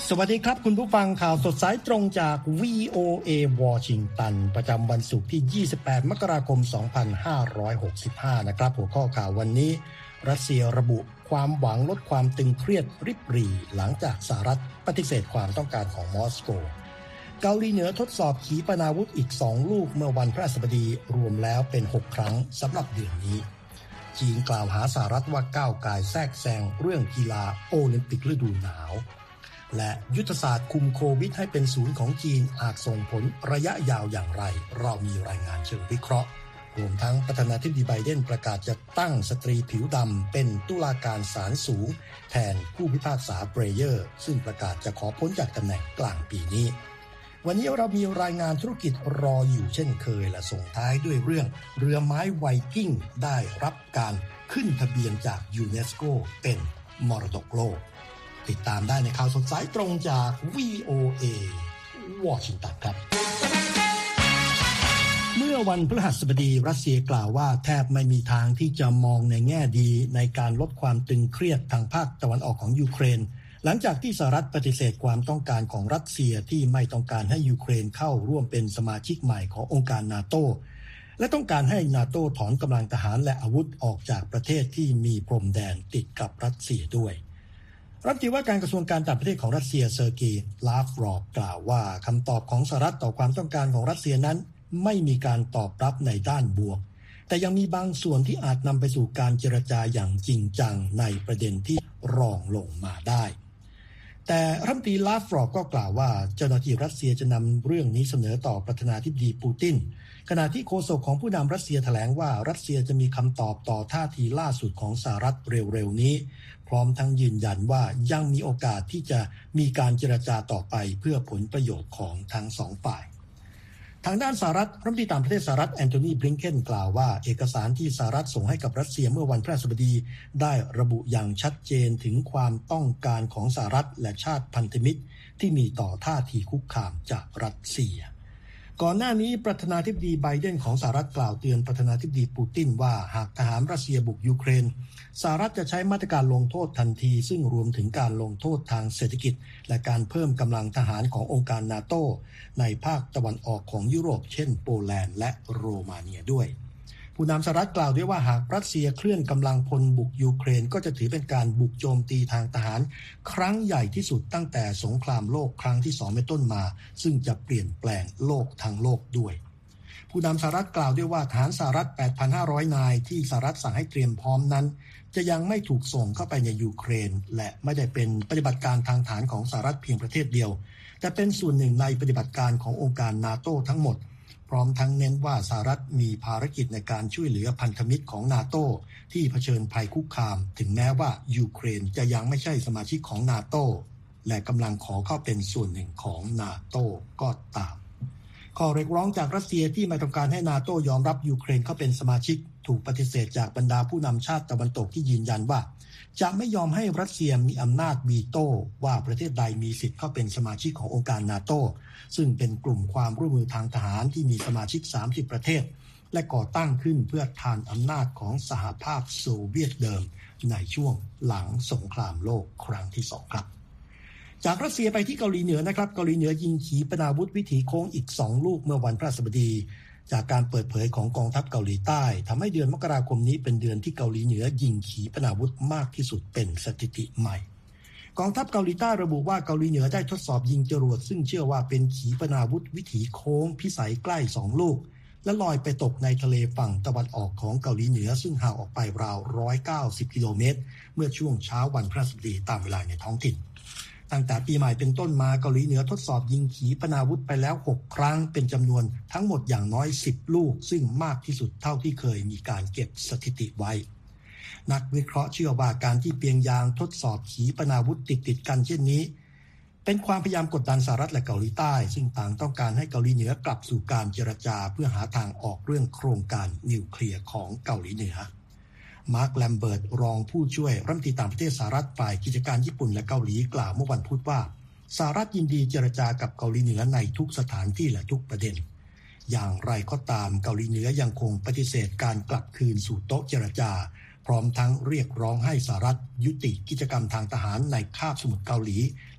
สวัสดีครับคุณผู้ฟังข่าวสดสายตรงจาก VOA วอชิงตันประจำวันศุกร์ที่28มกราคม2565นะครับหัวข้อข่าววันนี้รัสเซียระบุความหวังลดความตึงเครียดริบหรี่หลังจากสหรัฐปฏิเสธความต้องการของมอสโกเกาหลีเหนือทดสอบขีปนาวุธอีก2ลูกเมื่อวันพฤหัสบดีรวมแล้วเป็น6ครั้งสำหรับเดือนนี้จีนกล่าวหาสหรัฐว่าก้าวก่ายแทรกแซงเรื่องกีฬาโอลิมปิกฤดูหนาวและยุทธศาสตร์คุมโควิดให้เป็นศูนย์ของจีนอาจส่งผลระยะยาวอย่างไรเรามีรายงานเชิงวิเคราะห์รวมทั้งประธานาธิบดีไบเดนประกาศจะตั้งสตรีผิวดำเป็นตุลาการศาลสูงแทนผู้พิพากษาเบรเยอร์ซึ่งประกาศจะขอพ้นจากตำแหน่งกลางปีนี้วันนี้เรามีรายงานธุรกิจรออยู่เช่นเคยและส่งท้ายด้วยเรื่องเรือไม้ไวกิ้งได้รับการขึ้นทะเบียนจากยูเนสโกเป็นมรดกโลกติดตามได้ในข่าวสดสายตรงจาก VOA วอชิงตันครับเมื่อวันพฤหัสบดีรัสเซียกล่าวว่าแทบไม่มีทางที่จะมองในแง่ดีในการลดความตึงเครียดทางภาคตะวันออกของยูเครนหลังจากที่สหรัฐปฏิเสธความต้องการของรัสเซียที่ไม่ต้องการให้ยูเครนเข้าร่วมเป็นสมาชิกใหม่ขององค์การนาโตและต้องการให้นาโตถอนกำลังทหารและอาวุธออกจากประเทศที่มีพรมแดนติดกับรัสเซียด้วยรัฐมนตรีว่าการกระทรวงการต่างประเทศของรัสเซียเซอร์เกย์ ลาฟรอฟกล่าวว่าคำตอบของสหรัฐต่อความต้องการของรัสเซียนั้นไม่มีการตอบรับในด้านบวกแต่ยังมีบางส่วนที่อาจนำไปสู่การเจรจาอย่างจริงจังในประเด็นที่รองลงมาได้แต่รัฐมนตรีลาฟรอฟก็กล่าวว่าเจ้าหน้าที่รัสเซียจะนำเรื่องนี้เสนอต่อประธานาธิบดีปูตินขณะที่โฆษกของผู้นำรัสเซียแถลงว่ารัสเซียจะมีคำตอบต่อท่าทีล่าสุดของสหรัฐเร็วๆนี้พร้อมทั้งยืนยันว่ายังมีโอกาสที่จะมีการเจรจาต่อไปเพื่อผลประโยชน์ของทั้งสองฝ่ายทางด้านสหรัฐรัฐมนตรีต่างประเทศสหรัฐแอนโทนีบลิงเคนกล่าวว่าเอกสารที่สหรัฐส่งให้กับรัสเซียเมื่อวันพฤหัสบดีได้ระบุอย่างชัดเจนถึงความต้องการของสหรัฐและชาติพันธมิตรที่มีต่อท่าทีคุกคามจากรัสเซียก่อนหน้านี้ประธานาธิบดีไบเดนของสหรัฐกล่าวเตือนประธานาธิบดีปูตินว่าหากทหารรัสเซียบุกยูเครนสหรัฐจะใช้มาตรการลงโทษทันทีซึ่งรวมถึงการลงโทษทางเศรษฐกิจและการเพิ่มกำลังทหารขององค์การนาโตในภาคตะวันออกของยุโรปเช่นโปแลนด์และโรมาเนียด้วยผู้นำสหรัฐกล่าวด้วยว่าหากรัสเซียเคลื่อนกำลังพลบุกยูเครนก็จะถือเป็นการบุกโจมตีทางทหารครั้งใหญ่ที่สุดตั้งแต่สงครามโลกครั้งที่2เป็นต้นมาซึ่งจะเปลี่ยนแปลงโลกทั้งโลกด้วยผู้นำสหรัฐกล่าวด้วยว่าทหารสหรัฐ 8,500 นายที่สหรัฐสั่งให้เตรียมพร้อมนั้นจะยังไม่ถูกส่งเข้าไปในยูเครนและไม่ได้เป็นปฏิบัติการทางฐานของสหรัฐเพียงประเทศเดียวแต่เป็นส่วนหนึ่งในปฏิบัติการขององค์การนาโตทั้งหมดพร้อมทั้งเน้นว่าสหรัฐมีภารกิจในการช่วยเหลือพันธมิตรของนาโตที่เผชิญภัยคุกคามถึงแม้ว่ายูเครนจะยังไม่ใช่สมาชิกของนาโตและกำลังขอเข้าเป็นส่วนหนึ่งของนาโตก็ตามข้อเรียกร้องจากรัสเซียที่ไม่ต้องการให้นาโตยอมรับยูเครนเข้าเป็นสมาชิกถูกปฏิเสธจากบรรดาผู้นำชาติตะวันตกที่ยืนยันว่าจะไม่ยอมให้รัสเซียมีอำนาจวีโต้ว่าประเทศใดมีสิทธิ์เข้าเป็นสมาชิกขององค์การนาโตซึ่งเป็นกลุ่มความร่วมมือทางทหารที่มีสมาชิก30ประเทศและก่อตั้งขึ้นเพื่อทานอำนาจของสหภาพโซเวียตเดิมในช่วงหลังสงครามโลกครั้งที่2ครับจากรัสเซียไปที่เกาหลีเหนือนะครับเกาหลีเหนือยิงขีปนาวุธวิถีโค้งอีก2ลูกเมื่อวันพฤหัสบดีจากการเปิดเผยของกองทัพเกาหลีใต้ทำให้เดือนมกราคมนี้เป็นเดือนที่เกาหลีเหนือยิงขีปนาวุธมากที่สุดเป็นสถิติใหม่กองทัพเกาหลีใต้ระบุว่าเกาหลีเหนือได้ทดสอบยิงจรวดซึ่งเชื่อว่าเป็นขีปนาวุธวิถีโค้งพิสัยใกล้2ลูกและลอยไปตกในทะเลฝั่งตะวันออกของเกาหลีเหนือซึ่งห่างออกไปราว190กิโลเมตรเมื่อช่วงเช้าวันพฤหัสบดีตามเวลาในท้องถิ่นตั้งแต่ปีใหม่เป็นต้นมาเกาหลีเหนือทดสอบยิงขีปนาวุธไปแล้ว6ครั้งเป็นจำนวนทั้งหมดอย่างน้อย10ลูกซึ่งมากที่สุดเท่าที่เคยมีการเก็บสถิติไว้นักวิเคราะห์เชื่อว่าการที่เปียงยางทดสอบขีปนาวุธติดกันเช่นนี้เป็นความพยายามกดดันสหรัฐและเกาหลีใต้ซึ่งต่างต้องการให้เกาหลีเหนือกลับสู่การเจรจาเพื่อหาทางออกเรื่องโครงการนิวเคลียร์ของเกาหลีเหนือมาร์คแลมเบิร์ตรองผู้ช่วยรัฐมนตรีต่างประเทศสหรัฐฝ่ายกิจการญี่ปุ่นและเกาหลีกล่าวเมื่อวันพุธว่าสหรัฐยินดีเจรจากับเกาหลีเหนือในทุกสถานที่และทุกประเด็นอย่างไรก็ตามเกาหลีเหนือยังคงปฏิเสธการกลับคืนสู่โต๊ะเจรจาพร้อมทั้งเรียกร้องให้สหรัฐยุติกิจกรรมทางทหารในคาบสมุทรเกาหลี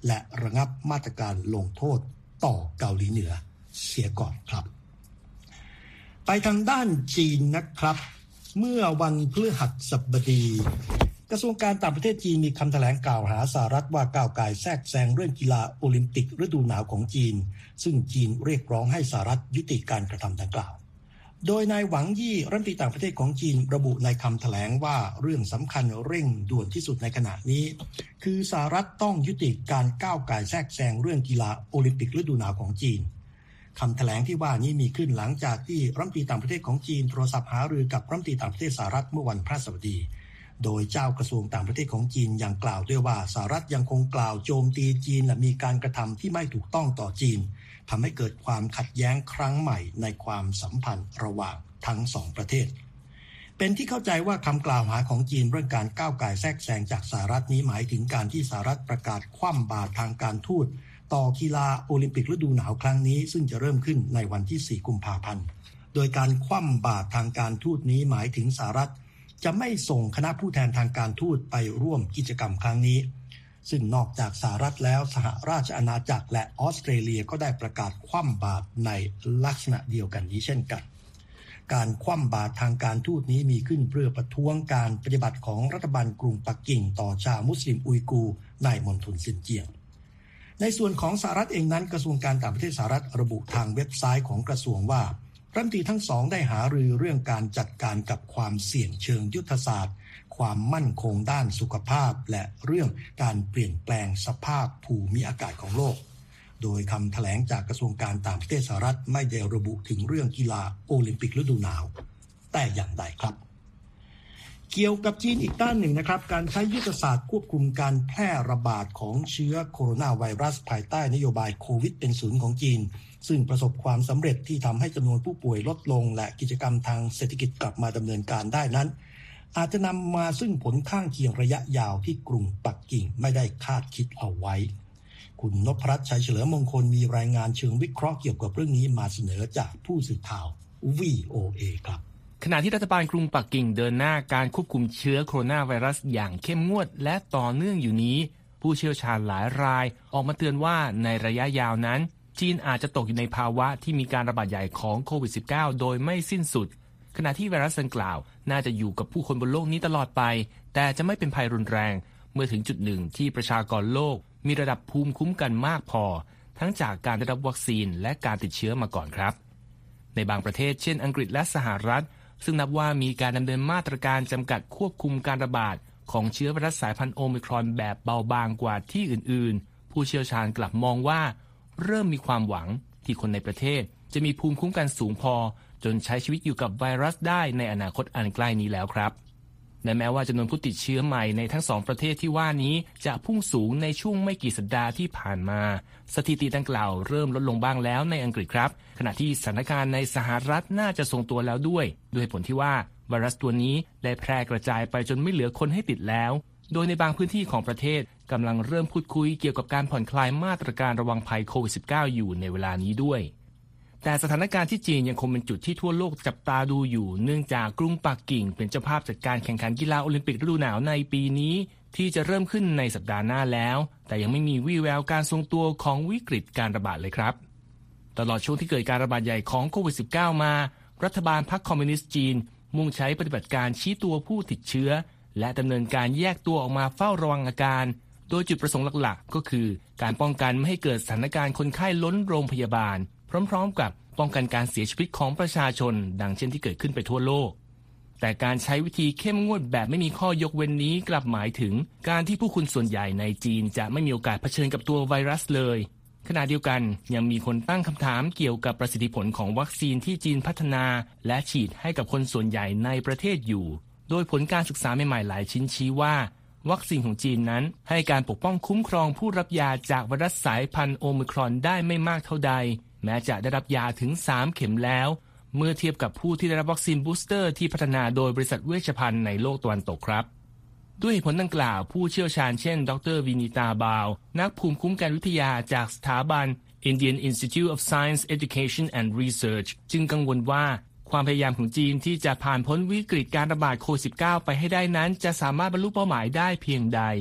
และระงับมาตรการลงโทษต่อเกาหลีเหนือเสียก่อนครับไปทางด้านจีนนะครับเมื่อวันพฤหัสบดีกระทรวงการต่างประเทศจีนมีคำแถลงกล่าวหาสหรัฐว่าก้าวก่ายแทรกแซงเรื่องกีฬาโอลิมปิกฤดูหนาวของจีนซึ่งจีนเรียกร้องให้สหรัฐยุติการกระทำดังกล่าวโดยนายหวังยี่รัฐมนตรีต่างประเทศของจีนระบุในคำแถลงว่าเรื่องสำคัญเร่งด่วนที่สุดในขณะนี้คือสหรัฐต้องยุติการก้าวก่ายแทรกแซงเรื่องกีฬาโอลิมปิกฤดูหนาวของจีนคำแถลงที่ว่านี้มีขึ้นหลังจากที่รัฐมนตรีต่างประเทศของจีนโทรศัพท์หารือกับรัฐมนตรีต่างประเทศสหรัฐเมื่อวันพฤหัสบดีโดยเจ้ากระทรวงต่างประเทศของจีนยังกล่าวด้วยว่าสหรัฐยังคงกล่าวโจมตีจีนและมีการกระทำที่ไม่ถูกต้องต่อจีนทำให้เกิดความขัดแย้งครั้งใหม่ในความสัมพันธ์ระหว่างทั้งสองประเทศเป็นที่เข้าใจว่าคำกล่าวหาของจีนเรื่องการก้าวก่ายแทรกแซงจากสหรัฐนี้หมายถึงการที่สหรัฐประกาศคว่ำบาตรทางการทูตต่อกีฬาโอลิมปิกฤดูหนาวครั้งนี้ซึ่งจะเริ่มขึ้นในวันที่4กุมภาพันธ์โดยการคว่ำบาตรทางการทูตนี้หมายถึงสหรัฐจะไม่ส่งคณะผู้แทนทางการทูตไปร่วมกิจกรรมครั้งนี้ซึ่งนอกจากสหรัฐแล้วสหราชอาณาจักรและออสเตรเลียก็ได้ประกาศคว่ำบาตรในลักษณะเดียวกันนี้เช่นกันการคว่ำบาตรทางการทูตนี้มีขึ้นเพื่อประท้วงการปฏิบัติของรัฐบาลกรุงปักกิ่งต่อชาวมุสลิมอุยกูร์ในมณฑลซินเจียงในส่วนของสหรัฐเองนั้นกระทรวงการต่างประเทศสหรัฐระบุทางเว็บไซต์ของกระทรวงว่ารัฐมนตรีทั้งสองได้หารือเรื่องการจัดการกับความเสี่ยงเชิงยุทธศาสตร์ความมั่นคงด้านสุขภาพและเรื่องการเปลี่ยนแปลงสภาพภูมิอากาศของโลกโดยคำแถลงจากกระทรวงการต่างประเทศสหรัฐไม่ได้ระบุถึงเรื่องกีฬาโอลิมปิกฤดูหนาวแต่อย่างใดครับเกี่ยวกับจีนอีกด้านหนึ่งนะครับการใช้ยุทธศาสตร์ควบคุมการแพร่ระบาดของเชื้อโคโรนาไวรัสภายใต้นโยบายโควิดเป็นศูนย์ของจีนซึ่งประสบความสำเร็จที่ทำให้จำนวนผู้ป่วยลดลงและกิจกรรมทางเศรษฐกิจกลับมาดำเนินการได้นั้นอาจจะนำมาซึ่งผลข้างเคียงระยะยาวที่กรุงปักกิ่งไม่ได้คาดคิดเอาไว้คุณนพรัตน์ ชัยเฉลิมมงคลมีรายงานเชิงวิเคราะห์เกี่ยวกับเรื่องนี้มาเสนอจากผู้สื่อข่าว VOA ครับขณะที่รัฐบาลกรุงปักกิ่งเดินหน้าการควบคุมเชื้อโคโรนาไวรัสอย่างเข้มงวดและต่อเนื่องอยู่นี้ผู้เชี่ยวชาญหลายรายออกมาเตือนว่าในระยะยาวนั้นจีนอาจจะตกอยู่ในภาวะที่มีการระบาดใหญ่ของโควิด -19 โดยไม่สิ้นสุดขณะที่ไวรัสดังกล่าวน่าจะอยู่กับผู้คนบนโลกนี้ตลอดไปแต่จะไม่เป็นภัยรุนแรงเมื่อถึงจุดหนึ่งที่ประชากรโลกมีระดับภูมิคุ้มกันมากพอทั้งจากการได้รับวัคซีนและการติดเชื้อมาก่อนครับในบางประเทศเช่นอังกฤษและสหรัฐซึ่งนับว่ามีการดำเนินมาตรการจำกัดควบคุมการระบาดของเชื้อไวรัสสายพันธุ์โอมิครอนแบบเบาบางกว่าที่อื่นๆผู้เชี่ยวชาญกลับมองว่าเริ่มมีความหวังที่คนในประเทศจะมีภูมิคุ้มกันสูงพอจนใช้ชีวิตอยู่กับไวรัสได้ในอนาคตอันใกล้นี้แล้วครับและแม้ว่าจำนวนผู้ติดเชื้อใหม่ในทั้งสองประเทศที่ว่านี้จะพุ่งสูงในช่วงไม่กี่สัปดาห์ที่ผ่านมาสถิติดังกล่าวเริ่มลดลงบ้างแล้วในอังกฤษครับขณะที่สถานการณ์ในสหรัฐน่าจะทรงตัวแล้วด้วยผลที่ว่าไวรัสตัวนี้ได้แพร่กระจายไปจนไม่เหลือคนให้ติดแล้วโดยในบางพื้นที่ของประเทศกำลังเริ่มพูดคุยเกี่ยวกับการผ่อนคลายมาตรการระวังภัยโควิด -19 อยู่ในเวลานี้ด้วยแต่สถานการณ์ที่จีนยังคงเป็นจุดที่ทั่วโลกจับตาดูอยู่เนื่องจากกรุงปักกิ่งเป็นเจ้าภาพจัดการแข่งขันกีฬาโอลิมปิกฤดูหนาวในปีนี้ที่จะเริ่มขึ้นในสัปดาห์หน้าแล้วแต่ยังไม่มีวี่แววการทรงตัวของวิกฤตการระบาดเลยครับตลอดช่วงที่เกิดการระบาดใหญ่ของโควิด -19 มารัฐบาลพรรคคอมมิวนิสต์จีนมุ่งใช้ปฏิบัติการชี้ตัวผู้ติดเชื้อและดำเนินการแยกตัวออกมาเฝ้าระวังอาการโดยจุดประสงค์หลักๆก็คือการป้องกันไม่ให้เกิดสถานการณ์คนไข้ล้นโรงพยาบาลพร้อมๆกับป้องกันการเสียชีวิตของประชาชนดังเช่นที่เกิดขึ้นไปทั่วโลกแต่การใช้วิธีเข้มงวดแบบไม่มีข้อยกเว้นนี้กลับหมายถึงการที่ผู้คนส่วนใหญ่ในจีนจะไม่มีโอกาสเผชิญกับตัวไวรัสเลยขณะเดียวกันยังมีคนตั้งคำถามเกี่ยวกับประสิทธิผลของวัคซีนที่จีนพัฒนาและฉีดให้กับคนส่วนใหญ่ในประเทศอยู่โดยผลการศึกษาใหม่ๆหลายชิ้นชี้ว่าวัคซีนของจีนนั้นให้การปกป้องคุ้มครองผู้รับยาจากไวรัสสายพันธุ์โอมิครอนได้ไม่มากเท่าใดแม้จะได้รับยาถึง3เข็มแล้วเมื่อเทียบกับผู้ที่ได้รับวัคซีนบูสเตอร์ที่พัฒนาโดยบริษัทเวชภัณฑ์ในโลกตะวันตกครับด้วยเหตุผลดังกล่าวผู้เชี่ยวชาญเช่นดร.วินิตาบาวนักภูมิคุ้มกันวิทยาจากสถาบัน Indian Institute of Science Education and Research จึงกังวลว่าความพยายามของจีนที่จะผ่านพ้นวิกฤตการระบาดโควิด -19 ไปให้ได้นั้นจะสามารถบรรลุเป้าหมายได้เพียงใด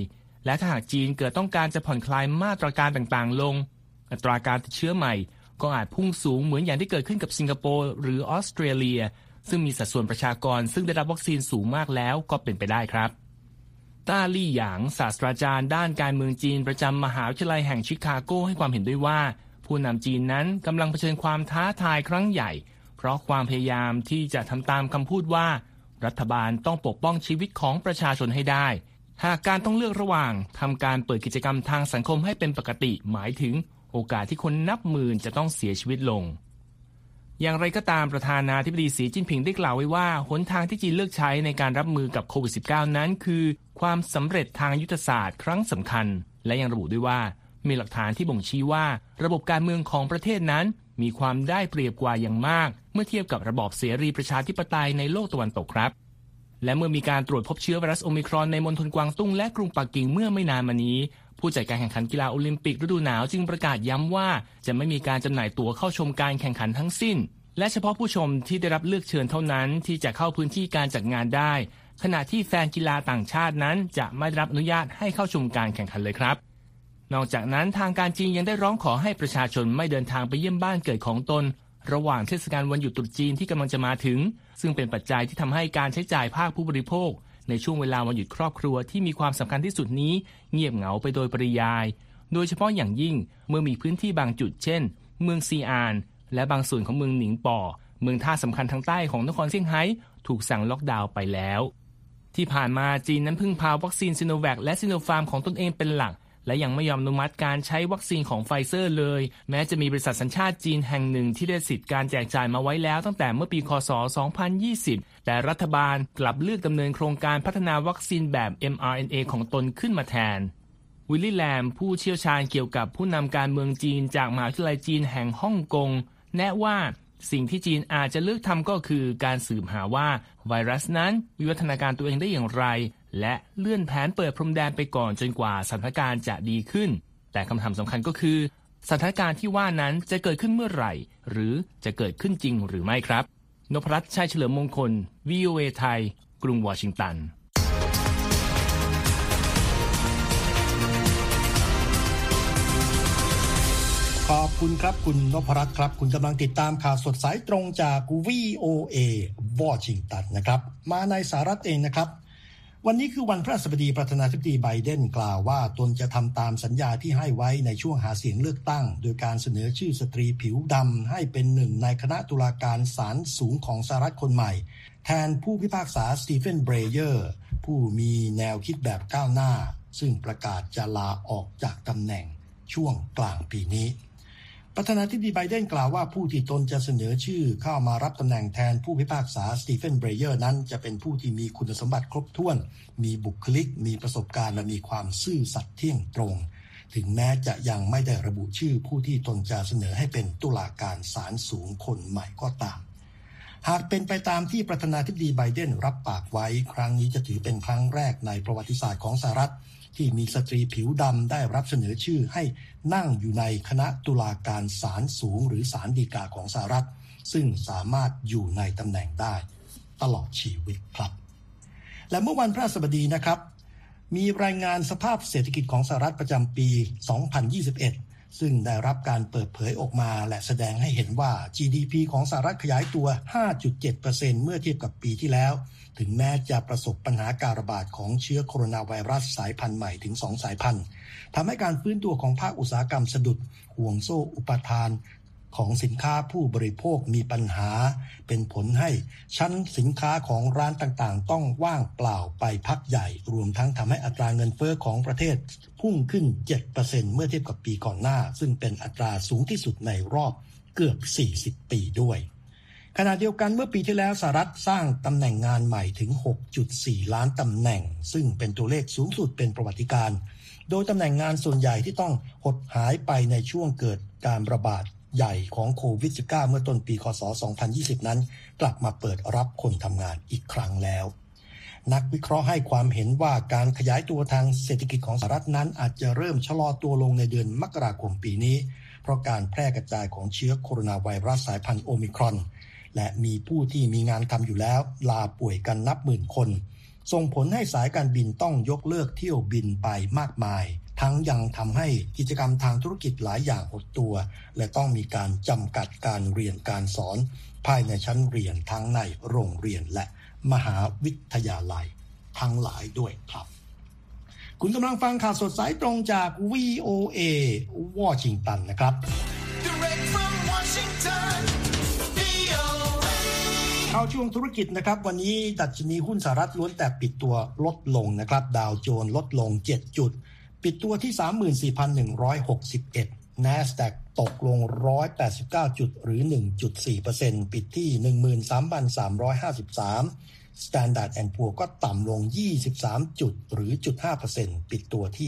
และถ้าหากจีนเกิดต้องการจะผ่อนคลายมาตรการต่างๆลงอัตราการติดเชื้อใหม่ก็อาจพุ่งสูงเหมือนอย่างที่เกิดขึ้นกับสิงคโปร์หรือออสเตรเลียซึ่งมีสัดส่วนประชากรซึ่งได้รับวัคซีนสูงมากแล้วก็เป็นไปได้ครับต้าลี่หยางศาสตราจารย์ด้านการเมืองจีนประจำมหาวิทยาลัยแห่งชิคาโกให้ความเห็นด้วยว่าผู้นำจีนนั้นกำลังเผชิญความท้าทายครั้งใหญ่เพราะความพยายามที่จะทำตามคำพูดว่ารัฐบาลต้องปกป้องชีวิตของประชาชนให้ได้หากการต้องเลือกระหว่างทำการเปิดกิจกรรมทางสังคมให้เป็นปกติหมายถึงโอกาสที่คนนับหมื่นจะต้องเสียชีวิตลงอย่างไรก็ตามประธานาธิบดีสีจิ้นผิงได้กล่าวไว้ว่าหนทางที่จีนเลือกใช้ในการรับมือกับโควิด -19 นั้นคือความสำเร็จทางยุทธศาสตร์ครั้งสำคัญและยังระบุด้วยว่ามีหลักฐานที่บ่งชี้ว่าระบบการเมืองของประเทศนั้นมีความได้เปรียบกว่าอย่างมากเมื่อเทียบกับระบอบเสรีประชาธิปไตยในโลกตะวันตกครับและเมื่อมีการตรวจพบเชื้อไวรัสโอมิครอนในมณฑลกวางตุ้งและกรุงปักกิ่งเมื่อไม่นานมานี้ผู้จัดการแข่งขันกีฬาโอลิมปิกฤดูหนาวจึงประกาศย้ำว่าจะไม่มีการจำหน่ายตั๋วเข้าชมการแข่งขันทั้งสิ้นและเฉพาะผู้ชมที่ได้รับเลือกเชิญเท่านั้นที่จะเข้าพื้นที่การจัดงานได้ขณะที่แฟนกีฬาต่างชาตินั้นจะไม่ได้รับอนุญาตให้เข้าชมการแข่งขันเลยครับนอกจากนั้นทางการจีนยังได้ร้องขอให้ประชาชนไม่เดินทางไปเยี่ยมบ้านเกิดของตนระหว่างเทศกาลวันหยุดตรุษจีนที่กำลังจะมาถึงซึ่งเป็นปัจจัยที่ทำให้การใช้จ่ายภาคผู้บริโภคในช่วงเวลาวันหยุดครอบครัวที่มีความสำคัญที่สุดนี้เงียบเหงาไปโดยปริยายโดยเฉพาะอย่างยิ่งเมื่อมีพื้นที่บางจุดเช่นเมืองซีอานและบางส่วนของเมืองหนิงป่อเมืองท่าสำคัญทางใต้ของนครเซี่ยงไฮ้ถูกสั่งล็อกดาวน์ไปแล้วที่ผ่านมาจีนนั้นพึ่งพาวัคซีนซิโนแวคและซิโนฟาร์มของตนเองเป็นหลักและยังไม่ยอมอนุมัติการใช้วัคซีนของไฟเซอร์เลยแม้จะมีบริษัทสัญชาติจีนแห่งหนึ่งที่ได้สิทธิ์การแจกจ่ายมาไว้แล้วตั้งแต่เมื่อปีคศ 2020 แต่รัฐบาลกลับเลือกดำเนินโครงการพัฒนาวัคซีนแบบ mRNA ของตนขึ้นมาแทนวิลลี่แลมผู้เชี่ยวชาญเกี่ยวกับผู้นำการเมืองจีนจากมหาวิทยาลัยจีนแห่งฮ่องกงแนะว่าสิ่งที่จีนอาจจะเลือกทำก็คือการสืบหาว่าไวรัสนั้นวิวัฒนาการตัวเองได้อย่างไรและเลื่อนแผนเปิดพรมแดนไปก่อนจนกว่าสถานการณ์จะดีขึ้นแต่คำถามสำคัญก็คือสถานการณ์ที่ว่านั้นจะเกิดขึ้นเมื่อไหร่หรือจะเกิดขึ้นจริงหรือไม่ครับนพรัตน์ ชัยเฉลิมมงคล VOA ไทยกรุงวอชิงตันขอบคุณครับคุณนพรัตน์ครับคุณกำลังติดตามข่าวสดสายตรงจาก VOA วอชิงตันนะครับมาในสหรัฐเองนะครับวันนี้คือวันพระศัสดีประธานาธิบดีไบเดนกล่าวว่าตนจะทำตามสัญญาที่ให้ไว้ในช่วงหาเสียงเลือกตั้งโดยการเสนอชื่อสตรีผิวดำให้เป็นหนึ่งในคณะตุลาการศาลสูงของสหรัฐคนใหม่แทนผู้พิพากษาสตีเฟนเบรเยอร์ผู้มีแนวคิดแบบก้าวหน้าซึ่งประกาศจะลาออกจากตำแหน่งช่วงกลางปีนี้ประธานาธิบดีไบเดนกล่าวว่าผู้ที่ตนจะเสนอชื่อเข้ามารับตำแหน่งแทนผู้พิพากษาสตีเฟนเบรเยอร์นั้นจะเป็นผู้ที่มีคุณสมบัติครบถ้วนมีบุคลิกมีประสบการณ์และมีความซื่อสัตย์เที่ยงตรงถึงแม้จะยังไม่ได้ระบุชื่อผู้ที่ตนจะเสนอให้เป็นตุลาการศาลสูงคนใหม่ก็ตามหากเป็นไปตามที่ประธานาธิบดีไบเดนรับปากไว้ครั้งนี้จะถือเป็นครั้งแรกในประวัติศาสตร์ของสหรัฐที่มีสตรีผิวดำได้รับเสนอชื่อให้นั่งอยู่ในคณะตุลาการศาลสูงหรือศาลฎีกาของสหรัฐซึ่งสามารถอยู่ในตำแหน่งได้ตลอดชีวิตครับและเมื่อวันพฤหัสบดีนะครับมีรายงานสภาพเศรษฐกิจของสหรัฐประจำปี 2021 ซึ่งได้รับการเปิดเผยออกมาและแสดงให้เห็นว่า GDP ของสหรัฐขยายตัว 5.7% เมื่อเทียบกับปีที่แล้วถึงแม้จะประสบปัญหาการระบาดของเชื้อโคโรนาไวรัสสายพันธุ์ใหม่ถึง2สายพันธุ์ทำให้การฟื้นตัวของภาคอุตสาหกรรมสะดุดห่วงโซ่อุปทานของสินค้าผู้บริโภคมีปัญหาเป็นผลให้ชั้นสินค้าของร้านต่างๆต้องว่างเปล่าไปพักใหญ่รวมทั้งทำให้อัตราเงินเฟ้อของประเทศพุ่งขึ้น 7% เมื่อเทียบกับปีก่อนหน้าซึ่งเป็นอัตราสูงที่สุดในรอบเกือบ40ปีด้วยขณะเดียวกันเมื่อปีที่แล้วสหรัฐสร้างตำแหน่งงานใหม่ถึง 6.4 ล้านตำแหน่งซึ่งเป็นตัวเลขสูงสุดเป็นประวัติการณ์โดยตำแหน่งงานส่วนใหญ่ที่ต้องหดหายไปในช่วงเกิดการระบาดใหญ่ของโควิด -19 เมื่อต้นปีคศ 2020 นั้นกลับมาเปิดรับคนทำงานอีกครั้งแล้วนักวิเคราะห์ให้ความเห็นว่าการขยายตัวทางเศรษฐกิจของสหรัฐนั้นอาจจะเริ่มชะลอตัวลงในเดือนมกราคมปีนี้เพราะการแพร่กระจายของเชื้อโคโรนาไวรัสสายพันธุ์โอมิครอนและมีผู้ที่มีงานทำอยู่แล้วลาป่วยกันนับหมื่นคนส่งผลให้สายการบินต้องยกเลิกเที่ยวบินไปมากมายทั้งยังทำให้กิจกรรมทางธุรกิจหลายอย่างหดตัวและต้องมีการจำกัดการเรียนการสอนภายในชั้นเรียนทั้งในโรงเรียนและมหาวิทยาลัยทั้งหลายด้วยครับคุณกำลังฟังข่าวสดสายตรงจาก VOA วอชิงตันนะครับเข้าช่วงธุรกิจนะครับวันนี้ดัชนีหุ้นสหรัฐล้วนแต่ปิดตัวลดลงนะครับดาวโจนส์ลดลง7จุดปิดตัวที่ 34,161 NASDAQ ตกลง189จุดหรือ 1.4% ปิดที่ 13,353 Standard & Poor's ก็ต่ำลง23จุดหรือ 0.5% ปิดตัวที่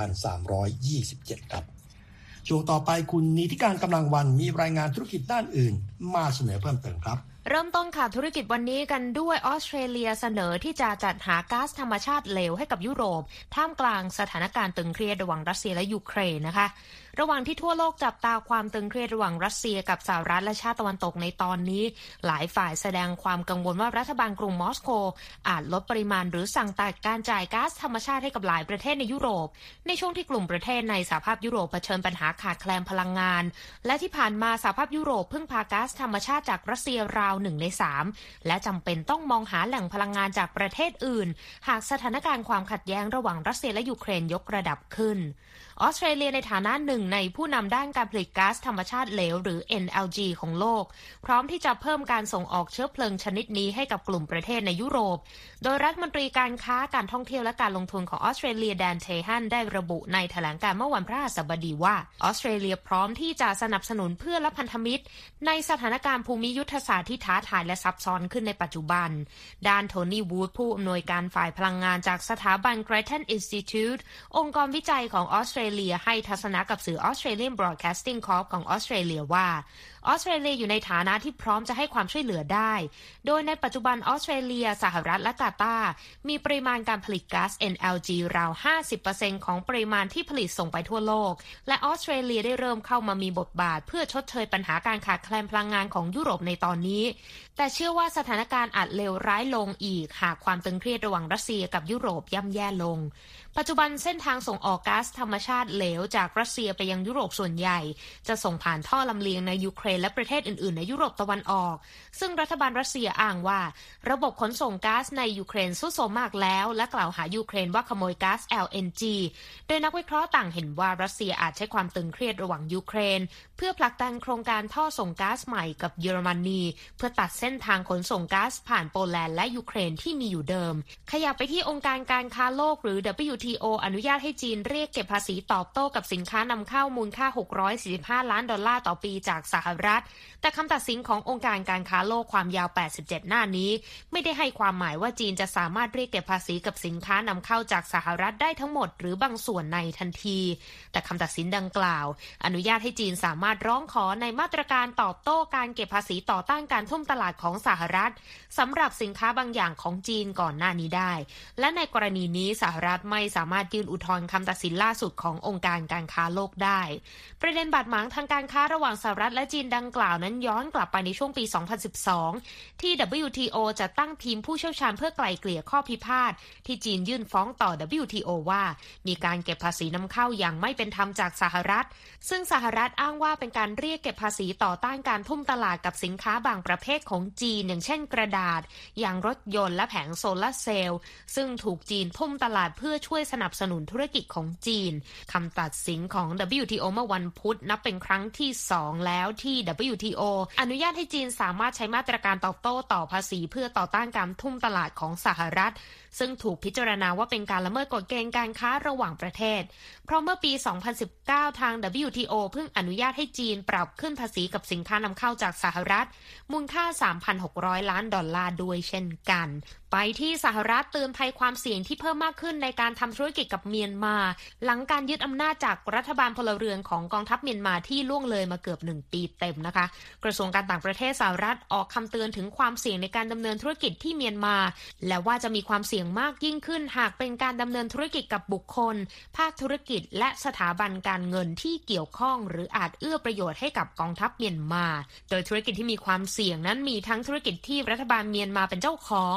4,327 ครับช่วงต่อไปคุณนิติการกำลังวันมีรายงานธุรกิจด้านอื่นมาเสนอเพิ่มเติมครับเริ่มต้นข่าวธุรกิจวันนี้กันด้วยออสเตรเลียเสนอที่จะจัดหาก๊าซธรรมชาติเหลวให้กับยุโรปท่ามกลางสถานการณ์ตึงเครียดระหว่างรัสเซียและยูเครนนะคะระหว่างที่ทั่วโลกจับตาความตึงเครียดระหว่างรัสเซียกับสหรัฐและชาติตะวันตกในตอนนี้หลายฝ่ายแสดงความกังวลว่ารัฐบาลกรุงมอสโกอาจลดปริมาณหรือสั่งตัดการจ่ายก๊าซธรรมชาติให้กับหลายประเทศในยุโรปในช่วงที่กลุ่มประเทศในสหภาพยุโรปเผชิญปัญหาขาดแคลนพลังงานและที่ผ่านมาสหภาพยุโรปพึ่งพาก๊าซธรรมชาติจากรัสเซียราว1ใน3และจำเป็นต้องมองหาแหล่งพลังงานจากประเทศอื่นหากสถานการณ์ความขัดแย้งระหว่างรัสเซียและยูเครนยกระดับขึ้นออสเตรเลียในฐานะหนึ่งในผู้นำด้านการผลิตก๊าซธรรมชาติเหลวหรือ NLG ของโลกพร้อมที่จะเพิ่มการส่งออกเชื้อเพลิงชนิดนี้ให้กับกลุ่มประเทศในยุโรปโดยรัฐมนตรีการค้าการท่องเที่ยวและการลงทุนของออสเตรเลียแดนเทฮันได้ระบุในแถลงการณ์เมื่อวันพฤหัสบดีว่าออสเตรเลียพร้อมที่จะสนับสนุนเพื่อนและพันธมิตรในสถานการณ์ภูมิยุทธศาสตร์ที่ท้าทายและซับซ้อนขึ้นในปัจจุบันด้านโทนี่วูดผู้อำนวยการฝ่ายพลังงานจากสถาบัน Grattan Institute องค์กรวิจัยของออสเตรเลียให้ทัศนะกับสื่อ Australian Broadcasting Corp ของออสเตรเลียว่าออสเตรเลียอยู่ในฐานะที่พร้อมจะให้ความช่วยเหลือได้โดยในปัจจุบันออสเตรเลียสหรัฐและกาตาร์มีปริมาณการผลิตก๊าซ NLG ราว 50% ของปริมาณที่ผลิตส่งไปทั่วโลกและออสเตรเลียได้เริ่มเข้ามามีบทบาทเพื่อชดเชยปัญหาการขาดแคลนพลังงานของยุโรปในตอนนี้แต่เชื่อว่าสถานการณ์อาจเลวร้ายลงอีกหากความตึงเครียดระหว่างรัสเซียกับยุโรปย่ำแย่ลงปัจจุบันเส้นทางส่งออกก๊าซธรรมชาติเหลวจากรัสเซียไปยังยุโรปส่วนใหญ่จะส่งผ่านท่อลำเลียงในยูเครนและประเทศอื่นๆในยุโรปตะวันออกซึ่งรัฐบาลรัสเซียอ้างว่าระบบขนส่งก๊าซในยูเครนทรุดโทรมมากแล้วและกล่าวหายูเครนว่าขโมยก๊าซ LNG โดยนักวิเคราะห์ต่างเห็นว่ารัสเซียอาจใช้ความตึงเครียดระหว่างยูเครนเพื่อผลักดันโครงการท่อส่งก๊าซใหม่กับเยอรมนีเพื่อตัดเส้นทางขนส่งก๊าซผ่านโปแลนด์และยูเครนที่มีอยู่เดิมขยับไปที่องค์การการค้าโลกหรือ WTO อนุญาตให้จีนเรียกเก็บภาษีตอบโต้กับสินค้านำเข้ามูลค่า$645 ล้านต่อปีจากสหรัฐแต่คำตัดสินขององค์การการค้าโลกความยาว87หน้านี้ไม่ได้ให้ความหมายว่าจีนจะสามารถเรียกเก็บภาษีกับสินค้านำเข้าจากสหรัฐได้ทั้งหมดหรือบางส่วนในทันทีแต่คำตัดสินดังกล่าวอนุญาตให้จีนสามารถร้องขอในมาตรการตอบโต้การเก็บภาษีต่อต้านการทุ่มตลาดของสหรัฐสำหรับสินค้าบางอย่างของจีนก่อนหน้านี้ได้และในกรณีนี้สหรัฐไม่สามารถยื่นอุทธรณ์คำตัดสินล่าสุดขององค์การการค้าโลกได้ประเด็นบาดหมางทางการค้าระหว่างสหรัฐและจีนดังกล่าวนั้นย้อนกลับไปในช่วงปี 2012 ที่ WTO จะตั้งทีมผู้เชี่ยวชาญเพื่อไกล่เกลี่ยข้อพิพาทที่จีนยื่นฟ้องต่อ WTO ว่ามีการเก็บภาษีนำเข้าอย่างไม่เป็นธรรมจากสหรัฐซึ่งสหรัฐอ้างว่าเป็นการเรียกเก็บภาษีต่อต้านการทุ่มตลาดกับสินค้าบางประเภทของจีนอย่างเช่นกระดาษยางรถยนต์และแผงโซลาร์เซลล์ซึ่งถูกจีนทุ่มตลาดเพื่อช่วยสนับสนุนธุรกิจของจีนคำตัดสินของ WTO เมื่อวันพุธนับเป็นครั้งที่2แล้วที่ WTO อนุญาตให้จีนสามารถใช้มาตรการตอบโต้ต่อภาษีเพื่อต่อต้านการทุ่มตลาดของสหรัฐซึ่งถูกพิจารณาว่าเป็นการละเมิดกฎเกณฑ์การค้าระหว่างประเทศเพราะเมื่อปี 2019 ทาง WTO เพิ่งอนุญาตให้จีนปรับขึ้นภาษีกับสินค้านำเข้าจากสหรัฐมูลค่า $3,600 ล้านด้วยเช่นกันไปที่สหรัฐเตือนภัยความเสี่ยงที่เพิ่มมากขึ้นในการทำธุรกิจกับเมียนมาหลังการยึดอำนาจจากรัฐบาลพลเรือนของกองทัพเมียนมาที่ล่วงเลยมาเกือบ1ปีเต็มนะคะกระทรวงการต่างประเทศสหรัฐออกคำเตือนถึงความเสี่ยงในการดำเนินธุรกิจที่เมียนมาและว่าจะมีความเสี่ยงมากยิ่งขึ้นหากเป็นการดำเนินธุรกิจกับบุคคลภาคธุรกิจและสถาบันการเงินที่เกี่ยวข้องหรืออาจเอื้อประโยชน์ให้กับกองทัพเมียนมาโดยธุรกิจที่มีความเสี่ยงนั้นมีทั้งธุรกิจที่รัฐบาลเมียนมาเป็นเจ้าของธุ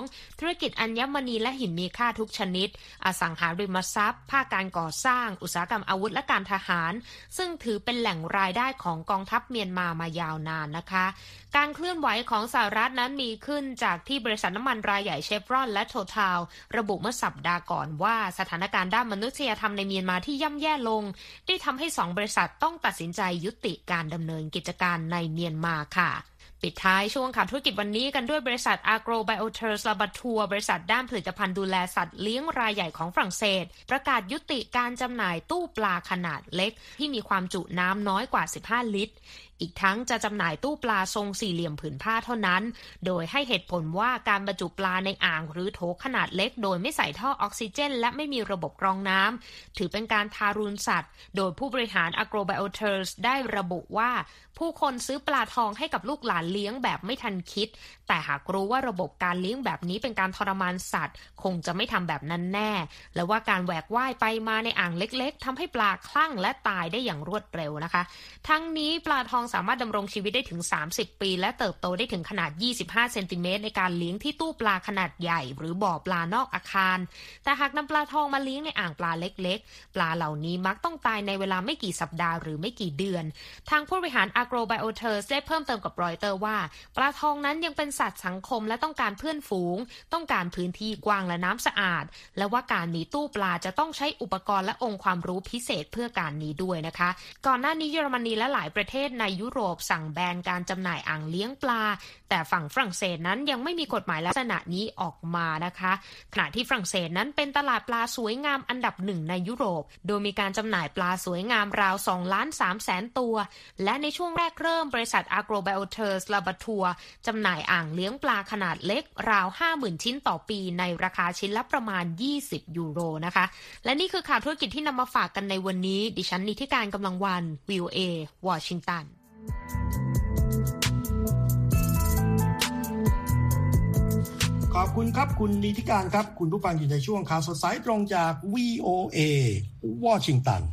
ธุรกิจอัญมณีและหินมีค่าทุกชนิดอสังหาริมทรัพย์ภาคการก่อสร้างอุตสาหกรรมอาวุธและการทหารซึ่งถือเป็นแหล่งรายได้ของกองทัพเมียนมามายาวนานนะคะการเคลื่อนไหวของสหรัฐนั้นมีขึ้นจากที่บริษัทน้ำมันรายใหญ่เชฟรอนและโททาลระบุเมื่อสัปดาห์ก่อนว่าสถานการณ์ด้านมนุษยธรรมในเมียนมาที่ย่ำแย่ลงได้ทำให้2บริษัทต้องตัดสินใจยุติการดำเนินกิจการในเมียนมาค่ะปิดท้ายช่วงข่าวธุรกิจวันนี้กันด้วยบริษัท Agrobioturf Laboratoire บริษัทด้านผลิตภัณฑ์ดูแลสัตว์เลี้ยงรายใหญ่ของฝรั่งเศสประกาศยุติการจำหน่ายตู้ปลาขนาดเล็กที่มีความจุน้ำน้อยกว่า15ลิตรอีกทั้งจะจำหน่ายตู้ปลาทรงสี่เหลี่ยมผืนผ้าเท่านั้นโดยให้เหตุผลว่าการบรรจุปลาในอ่างหรือโถขนาดเล็กโดยไม่ใส่ท่อออกซิเจนและไม่มีระบบกรองน้ำถือเป็นการทารุณสัตว์โดยผู้บริหาร Agrobioturf ได้ระบุว่าผู้คนซื้อปลาทองให้กับลูกหลานเลี้ยงแบบไม่ทันคิดแต่หากรู้ว่าระบบการเลี้ยงแบบนี้เป็นการทรมานสัตว์คงจะไม่ทำแบบนั้นแน่และว่าการแหวกว่ายไปมาในอ่างเล็กๆทำให้ปลาคลั่งและตายได้อย่างรวดเร็วนะคะทั้งนี้ปลาทองสามารถดำรงชีวิตได้ถึง30ปีและเติบโตได้ถึงขนาด25เซนติเมตรในการเลี้ยงที่ตู้ปลาขนาดใหญ่หรือบ่อปลานอกอาคารแต่หากนำปลาทองมาเลี้ยงในอ่างปลาเล็กๆปลาเหล่านี้มักต้องตายในเวลาไม่กี่สัปดาห์หรือไม่กี่เดือนทางผู้บริหาร Agrobioturf ได้เพิ่มเติมกับรอยเตอร์ว่าปลาทองนั้นยังเป็นสัตว์สังคมและต้องการเพื่อนฝูงต้องการพื้นที่กว้างและน้ำสะอาดและว่าการมีตู้ปลาจะต้องใช้อุปกรณ์และองค์ความรู้พิเศษเพื่อการนี้ด้วยนะคะก่อนหน้านี้เยอรมนีและหลายประเทศในยุโรปสั่งแบนการจำหน่ายอ่างเลี้ยงปลาแต่ฝั่งฝรั่งเศสนั้นยังไม่มีกฎหมายลักษณะนี้ออกมานะคะขณะที่ฝรั่งเศสนั้นเป็นตลาดปลาสวยงามอันดับ1ในยุโรปโดยมีการจำหน่ายปลาสวยงามราว2,300,000 ตัวและในช่วงแรกเริ่มบริษัท Agrobioturf Laboratoire จำหน่ายอ่างเลี้ยงปลาขนาดเล็กราว 50,000 ชิ้นต่อปีในราคาชิ้นละประมาณ20ยูโรนะคะและนี่คือข่าวธุรกิจที่นำมาฝากกันในวันนี้ดิฉันนิติการกำลังวัน VOA วอชิงตันขอบคุณครับคุณนิติการครับคุณผู้ฟังอยู่ในช่วงข่าวสดสายตรงจาก VOA วอชิงตัน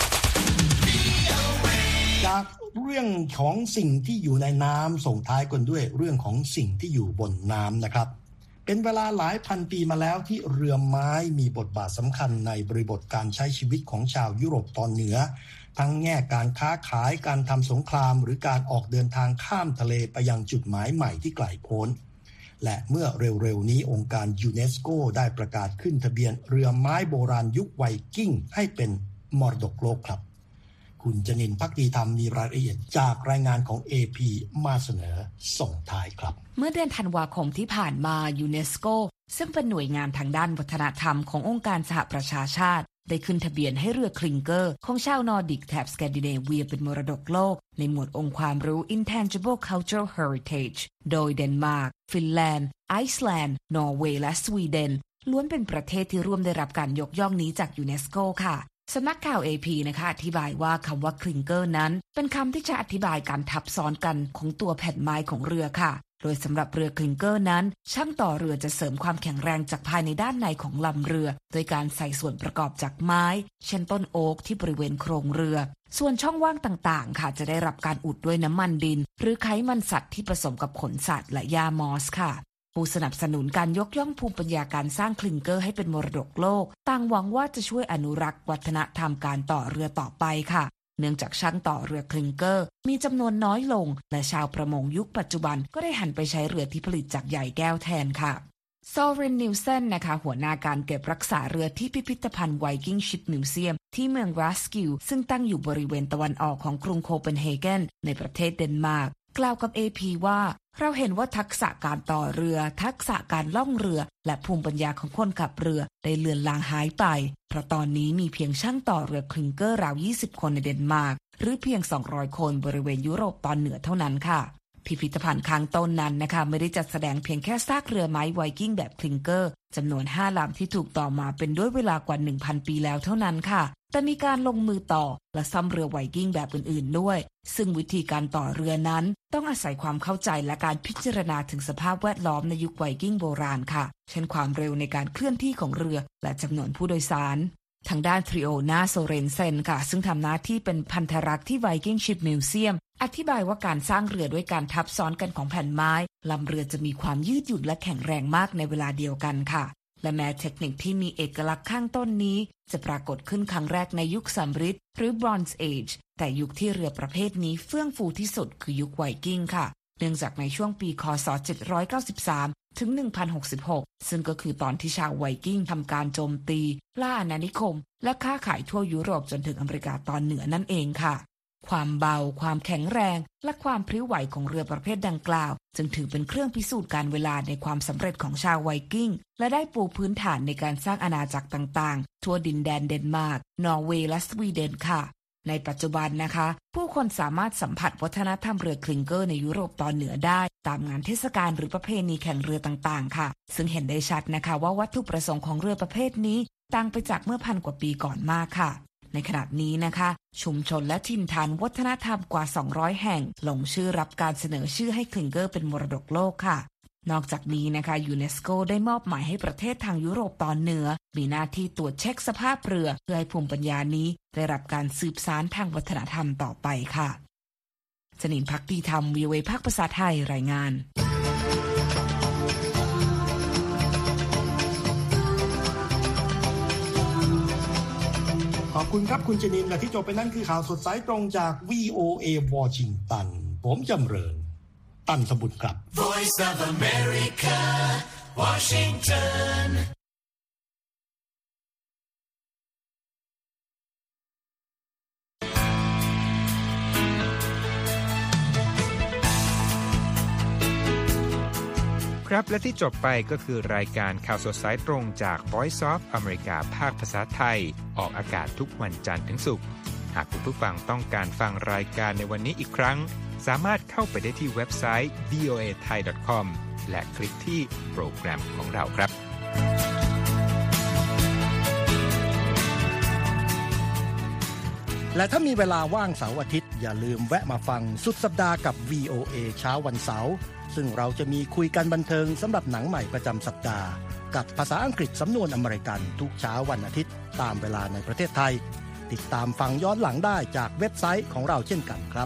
จากเรื่องของสิ่งที่อยู่ในน้ำส่งท้ายกันด้วยเรื่องของสิ่งที่อยู่บนน้ำนะครับเป็นเวลาหลายพันปีมาแล้วที่เรือไม้มีบทบาทสำคัญในบริบทการใช้ชีวิตของชาวยุโรปตอนเหนือทั้งแง่การค้าขายการทำสงครามหรือการออกเดินทางข้ามทะเลไปยังจุดหมายใหม่ที่ไกลโพ้นและเมื่อเร็วๆนี้องค์การยูเนสโกได้ประกาศขึ้นทะเบียนเรือไม้โบราณยุคไวกิ้งให้เป็นมรดกโลกครับคุณจนินทร์ ภักดีธรรมมีรายละเอียดจากรายงานของ AP มาเสนอส่งท้ายครับเมื่อเดือนธันวาคมที่ผ่านมายูเนสโกซึ่งเป็นหน่วยงานทางด้านวัฒนธรรมขององค์การสหประชาชาติได้ขึ้นทะเบียนให้เรือคลิงเกอร์ของชาวนอร์ดิกแถบสแกนดิเนเวียเป็นมรดกโลกในหมวดองค์ความรู้ Intangible Cultural Heritage โดยเดนมาร์กฟินแลนด์ไอซ์แลนด์นอร์เวย์และสวีเดนล้วนเป็นประเทศที่ร่วมได้รับการยกย่องนี้จากยูเนสโกค่ะสำนักข่าว AP นะคะอธิบายว่าคำว่าคลิงเกอร์นั้นเป็นคำที่จะอธิบายการทับซ้อนกันของตัวแผ่นไม้ของเรือค่ะโดยสำหรับเรือคลิงเกอร์นั้นช่างต่อเรือจะเสริมความแข็งแรงจากภายในด้านในของลำเรือโดยการใส่ส่วนประกอบจากไม้เช่นต้นโอ๊กที่บริเวณโครงเรือส่วนช่องว่างต่างๆค่ะจะได้รับการอุดด้วยน้ำมันดินหรือไขมันสัตว์ที่ผสมกับขนสัตว์และหญ้ามอสค่ะผู้สนับสนุนการยกย่องภูมิปัญญาการสร้างคลิงเกอร์ให้เป็นมรดกโลกต่างหวังว่าจะช่วยอนุรักษ์วัฒนธรรมการต่อเรือต่อไปค่ะเนื่องจากช่างต่อเรือคลิงเกอร์มีจำนวนน้อยลงและชาวประมงยุคปัจจุบันก็ได้หันไปใช้เรือที่ผลิตจากใยแก้วแทนค่ะซอเรนนิวเซนนะคะหัวหน้าการเก็บรักษาเรือที่พิพิธภัณฑ์ไวกิ้งชิปมิวเซียมที่เมืองรัสกิวซึ่งตั้งอยู่บริเวณตะวันออกของกรุงโคเปนเฮเกนในประเทศเดนมาร์กกล่าวกับ AP ว่าเราเห็นว่าทักษะการต่อเรือทักษะการล่องเรือและภูมิปัญญาของคนขับเรือได้เลือนลางหายไปเพราะตอนนี้มีเพียงช่างต่อเรือคลิงเกอร์ราว20คนในเดนมาร์กหรือเพียง200คนบริเวณยุโรปตอนเหนือเท่านั้นค่ะพิพิธภัณฑ์ข้างต้นนั้นนะคะไม่ได้จัดแสดงเพียงแค่ซากเรือไม้ไวกิ้งแบบคลิงเกอร์จำนวน5ลำที่ถูกต่อมาเป็นด้วยเวลากว่า 1,000 ปีแล้วเท่านั้นค่ะแต่มีการลงมือต่อและซ่อมเรือไวกิ้งแบบอื่นๆด้วยซึ่งวิธีการต่อเรือนั้นต้องอาศัยความเข้าใจและการพิจารณาถึงสภาพแวดล้อมในยุคไวกิ้งโบราณค่ะเช่นความเร็วในการเคลื่อนที่ของเรือและจำนวนผู้โดยสารทางด้านทริโอนาโซเรนเซนค่ะซึ่งทำหน้าที่เป็นพันธรักษ์ที่ไวกิ้งชิปมิวเซียมอธิบายว่าการสร้างเรือด้วยการทับซ้อนกันของแผ่นไม้ลำเรือจะมีความยืดหยุ่นและแข็งแรงมากในเวลาเดียวกันค่ะและแม้เทคนิคที่มีเอกลักษณ์ข้างต้นนี้จะปรากฏขึ้นครั้งแรกในยุคสำริดหรือ Bronze Age แต่ยุคที่เรือประเภทนี้เฟื่องฟูที่สุดคือยุคไวกิ้งค่ะเนื่องจากในช่วงปีคศ793ถึง1066ซึ่งก็คือตอนที่ชาวไวกิ้งทำการโจมตีล่าอาณานิคมและค้าขายทั่วยุโรปจนถึงอเมริกาตอนเหนือนั่นเองค่ะความเบาความแข็งแรงและความพริ้วไหวของเรือประเภทดังกล่าวจึงถือเป็นเครื่องพิสูจน์การเวลาในความสำเร็จของชาวไวกิ้งและได้ปูพื้นฐานในการสร้างอาณาจักรต่างๆทั่วดินแดนเดนมาร์กนอร์เวย์และสวีเดนค่ะในปัจจุบันนะคะผู้คนสามารถสัมผัสวัฒนธรรมเรือคลิงเกอร์ในยุโรปตอนเหนือได้ตามงานเทศกาลหรือประเพณีแข่งเรือต่างๆค่ะซึ่งเห็นได้ชัดนะคะว่าวัตถุประสงค์ของเรือประเภทนี้ต่างไปจากเมื่อพันกว่าปีก่อนมากค่ะในขณะนี้นะคะชุมชนและถิ่นฐานวัฒนธรรมกว่า200แห่งลงชื่อรับการเสนอชื่อให้คลิงเกอร์เป็นมรดกโลกค่ะนอกจากนี้นะคะยูเนสโกได้มอบหมายให้ประเทศทางยุโรปตอนเหนือมีหน้าที่ตรวจเช็คสภาพเรือเพื่อให้ภูมิปัญญานี้ได้รับการสืบสานทางวัฒนธรรมต่อไปค่ะจนินภักดีธรรม VOA ภาคภาษาไทยรายงานขอบคุณครับคุณจนินและที่จบไปนั่นคือข่าวสดสายตรงจาก VOA วอชิงตันผมจำเริญตั้นสมบุญครับ Voice of America Washington ครับและที่จบไปก็คือรายการข่าวสดสายตรงจาก Voice of America ภาคภาษาไทยออกอากาศทุกวันจันทร์ถึงศุกร์หากคุณผู้ฟังต้องการฟังรายการในวันนี้อีกครั้งสามารถเข้าไปได้ที่เว็บไซต์ voathai.com และคลิกที่โปรแกรมของเราครับและถ้ามีเวลาว่างเสาร์อาทิตย์อย่าลืมแวะมาฟังสุดสัปดาห์กับ VOA เช้าวันเสาร์ซึ่งเราจะมีคุยกันบันเทิงสำหรับหนังใหม่ประจำสัปดาห์กับภาษาอังกฤษสำนวนอเมริกันทุกเช้าวันอาทิตย์ตามเวลาในประเทศไทยติดตามฟังย้อนหลังได้จากเว็บไซต์ของเราเช่นกันครับ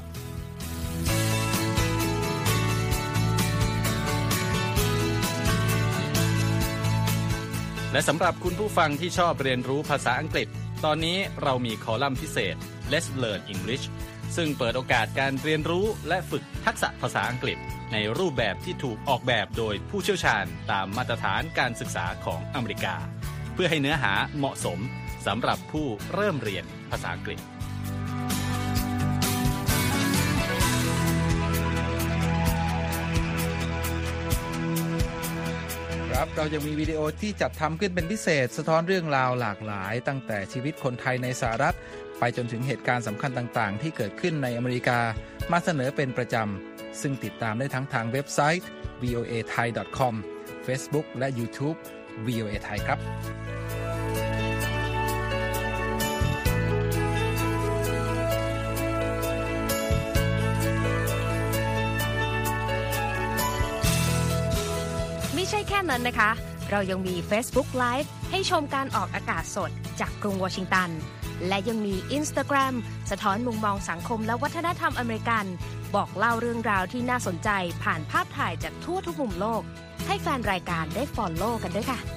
และสำหรับคุณผู้ฟังที่ชอบเรียนรู้ภาษาอังกฤษตอนนี้เรามีคอลัมน์พิเศษ Let's Learn English ซึ่งเปิดโอกาสการเรียนรู้และฝึกทักษะภาษาอังกฤษในรูปแบบที่ถูกออกแบบโดยผู้เชี่ยวชาญตามมาตรฐานการศึกษาของอเมริกาเพื่อให้เนื้อหาเหมาะสมสำหรับผู้เริ่มเรียนภาษาอังกฤษครับเรายังมีวิดีโอที่จัดทำขึ้นเป็นพิเศษสะท้อนเรื่องราวหลากหลายตั้งแต่ชีวิตคนไทยในสหรัฐไปจนถึงเหตุการณ์สำคัญต่างๆที่เกิดขึ้นในอเมริกามาเสนอเป็นประจำซึ่งติดตามได้ทั้งทางเว็บไซต์ voathai.com Facebook และ YouTube VOA Thai ครับไม่ใช่แค่นั้นนะคะเรายังมี Facebook Live ให้ชมการออกอากาศสดจากกรุงวอชิงตันและยังมี Instagram สะท้อนมุมมองสังคมและวัฒนธรรมอเมริกันบอกเล่าเรื่องราวที่น่าสนใจผ่านภาพถ่ายจากทั่วทุกมุมโลกให้แฟนรายการได้ follow กันด้วยค่ะ